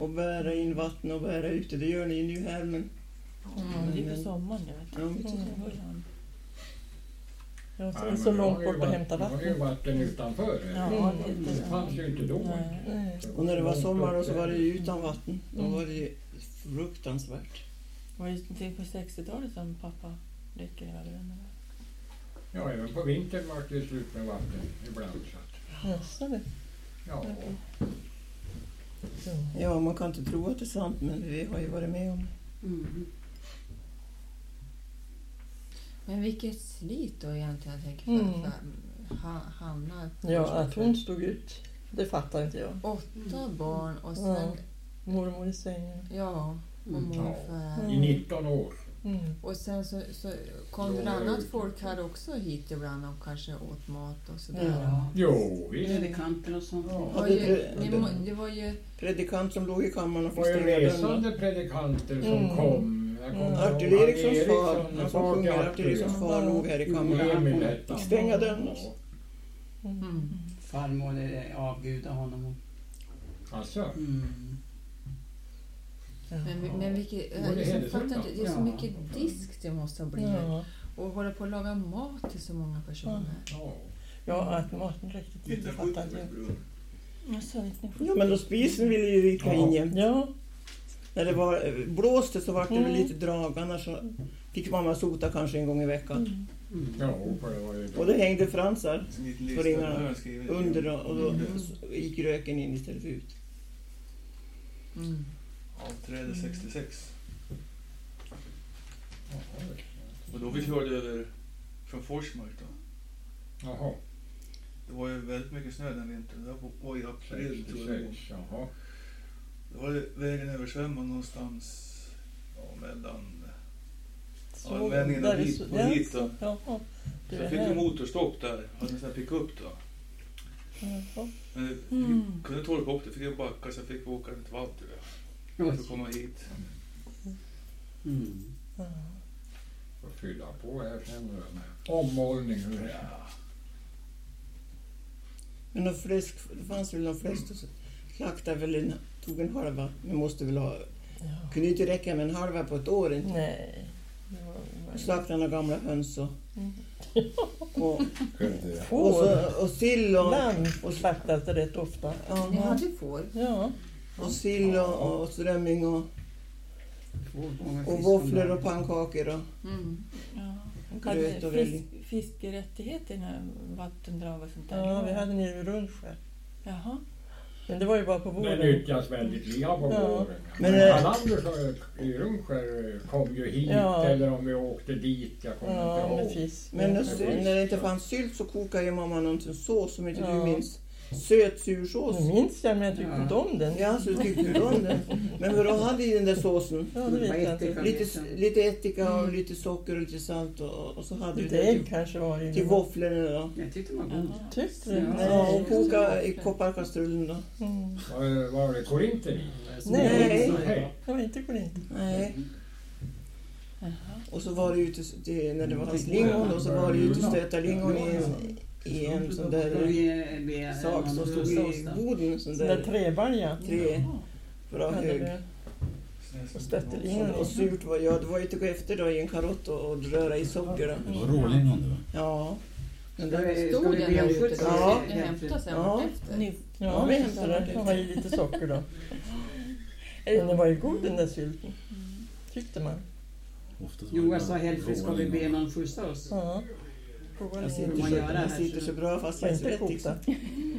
Och bära in vatten och bära ut det. Det gör ni nu här, men... det är på sommaren, jag vet. Ja, mitt i sommaren. Ja, så är det så långt bort att hämta vatten. Det var ju vatten utanför. Ja, det fanns ju inte då. Nej. Och när det var sommar då så var det ju utan vatten. Då var det ju fruktansvärt. Det var ju på 60-talet som pappa räcker hela den. Ja, även på vintern var det slut med vatten ibland. Så det. Ja. Ja, man kan inte tro att det är sant, men vi har ju varit med om det. Mm. Men vilket slit då egentligen, jag tänker för Hanna. Ja, att hon stod ut, det fattar inte jag. 8 barn och sen... Mormor i sängen. Ja, och morfar. I 19 år. Och sen så kom det annat folk här också hit ibland och kanske åt mat och sådär. Ja. Jo, visst. Predikanter och sånt. Ja, Det var ju... Predikant som låg i kammaren och Det var ju stänga dörren. resande predikanter som kom. Artur Erikssons far, han som sjunger Artur Erikssons far låg här i kammaren. Fick stänga dörren. Farmor avgudade honom. Alltså? Men vilket... Jag fattar inte, det är så mycket disk det måste ha blivit. Och hålla på att laga mat till så många personer. Ja, att maten räckte till, det fattar inte jag. Ja, men då spisen ville ju vika in jämt. Ja. När det var blåste så var det väl lite drag, annars så fick mamma sota kanske en gång i veckan. Ja, för det var ju Och det hängde fransar på ringarna under och då gick röken in istället för ut. Avträde 66. Och då vi körde över från Forsmark då. Jaha. Det var ju väldigt mycket snö den vintern. Det var i april tror jag. 66, jaha. Då var vägen översvämmad någonstans mellan användningen och hit då. Så jag fick ju motorstopp där. Jag hade en sån här pick-up då. Men vi kunde torka upp det. Fick jag backa så jag fick åka ett varv tror jag. För att komma hit. Och fylla på här sen med ommålning. Men någon fläsk, det fanns väl någon fläsk och så slaktade väl tog en halva. Men måste väl ha... Kunde inte räcka med en halva på ett år inte. Nej. Slaktade några gamla höns och och sill och... lamm slaktades det rätt ofta. Ni hade får? Ja. Och sill och strömming och våfflor och pannkakor och gröt och väldigt. Fiskerättigheter när vattendrag och sånt där? Ja, vi hade nere vid Rundskär. Jaha. Men det var ju bara på våren. Det nyttjas väldigt lite på våren. Men Anders i Rundskär kom ju hit eller om vi åkte dit. Jag kommer inte ihåg. Fisk. Men när det inte fanns sylt så kokade ju mamma någonting sås som inte du minns. Söt sursås. Det minns jag, men jag tyckte inte om den. Ja, så tyckte du om den. Men vad hade i den där såsen? Ja, det vet jag inte. Lite ättika och lite socker och lite salt och så hade lite vi ägg kanske var i. Till våfflorna då. Jag tyckte det var god. Tyckte du? Ja, och koka i kopparkastrullen då. Var det korinter i? Nej. Det var inte korinter. Nej. Och så var det ute när det var till lingon och så var det ute stöta lingon i en sån där sak som stod i boden. Sån där träbalja. Bra hög. Och stöttelingon. Och surt var det var ju till efter då i en karott och röra i socker då. Det var rålingon då? Ja. Stod den där ute så ja. Jag hämtade sen efter? Ja, vi hämtade den. Jag har ju lite socker då. Den var ju god den där sylten. Tyckte man. Joa sa helst ska vi be någon skjutsa oss. Ja. Jag sitter så bra fast jag är inte rätt.